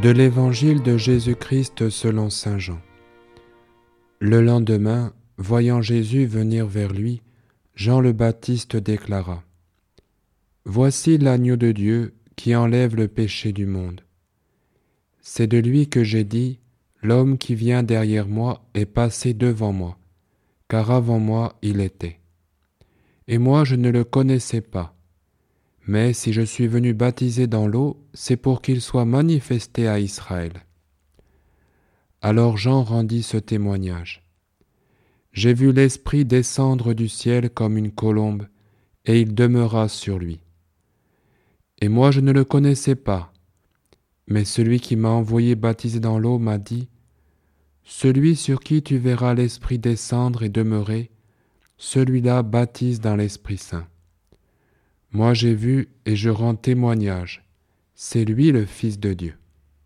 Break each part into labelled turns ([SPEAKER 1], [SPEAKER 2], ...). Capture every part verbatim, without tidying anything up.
[SPEAKER 1] De l'Évangile de Jésus-Christ selon saint Jean. Le lendemain, voyant Jésus venir vers lui, Jean le Baptiste déclara : « Voici l'agneau de Dieu qui enlève le péché du monde. C'est de lui que j'ai dit : l'homme qui vient derrière moi est passé devant moi, car avant moi il était. Et moi je ne le connaissais pas. Mais si je suis venu baptiser dans l'eau, c'est pour qu'il soit manifesté à Israël. » Alors Jean rendit ce témoignage. J'ai vu l'Esprit descendre du ciel comme une colombe, et il demeura sur lui. Et moi je ne le connaissais pas, mais celui qui m'a envoyé baptiser dans l'eau m'a dit : celui sur qui tu verras l'Esprit descendre et demeurer, celui-là baptise dans l'Esprit Saint. Moi j'ai vu et je rends témoignage, c'est lui le Fils de Dieu.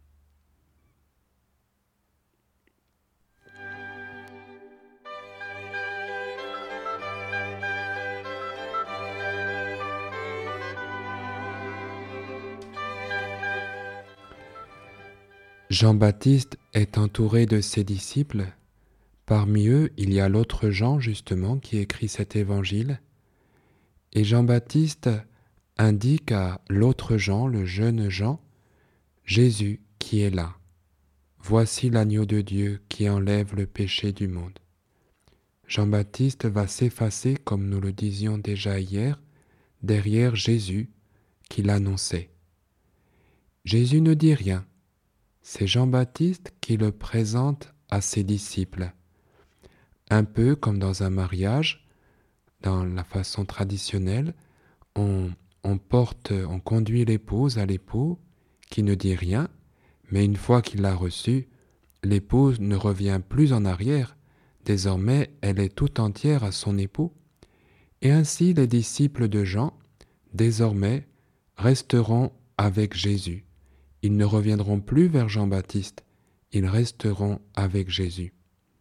[SPEAKER 1] Jean-Baptiste est entouré de ses disciples. Parmi eux, il y a l'autre Jean, justement, qui écrit cet évangile. Et Jean-Baptiste indique à l'autre Jean, le jeune Jean, Jésus qui est là. Voici l'agneau de Dieu qui enlève le péché du monde. Jean-Baptiste va s'effacer, comme nous le disions déjà hier, derrière Jésus qui l'annonçait. Jésus ne dit rien. C'est Jean-Baptiste qui le présente à ses disciples. Un peu comme dans un mariage, dans la façon traditionnelle, on, on porte, on conduit l'épouse à l'époux qui ne dit rien, mais une fois qu'il l'a reçue, l'épouse ne revient plus en arrière. Désormais, elle est tout entière à son époux. Et ainsi, les disciples de Jean, désormais, resteront avec Jésus. Ils ne reviendront plus vers Jean-Baptiste, ils resteront avec Jésus.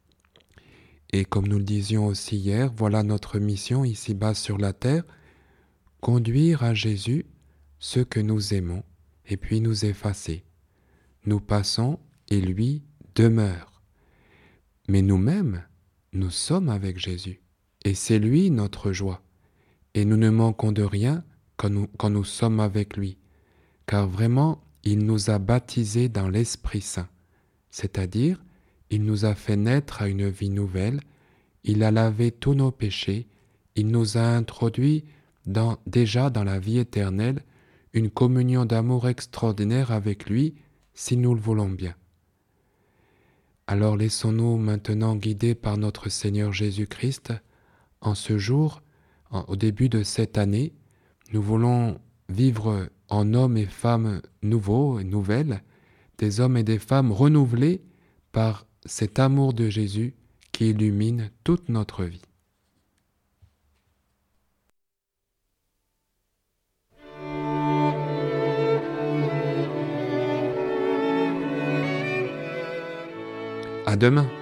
[SPEAKER 1] Et comme nous le disions aussi hier, voilà notre mission ici-bas sur la terre, conduire à Jésus ceux que nous aimons et puis nous effacer. Nous passons et lui demeure. Mais nous-mêmes, nous sommes avec Jésus et c'est lui notre joie. Et nous ne manquons de rien quand nous, quand nous sommes avec lui, car vraiment, il nous a baptisés dans l'Esprit Saint, c'est-à-dire, il nous a fait naître à une vie nouvelle, il a lavé tous nos péchés, il nous a introduits dans, déjà dans la vie éternelle, une communion d'amour extraordinaire avec lui, si nous le voulons bien. Alors laissons-nous maintenant guider par notre Seigneur Jésus-Christ. En ce jour, en, au début de cette année, nous voulons vivre en hommes et femmes nouveaux et nouvelles, des hommes et des femmes renouvelés par cet amour de Jésus qui illumine toute notre vie. À demain.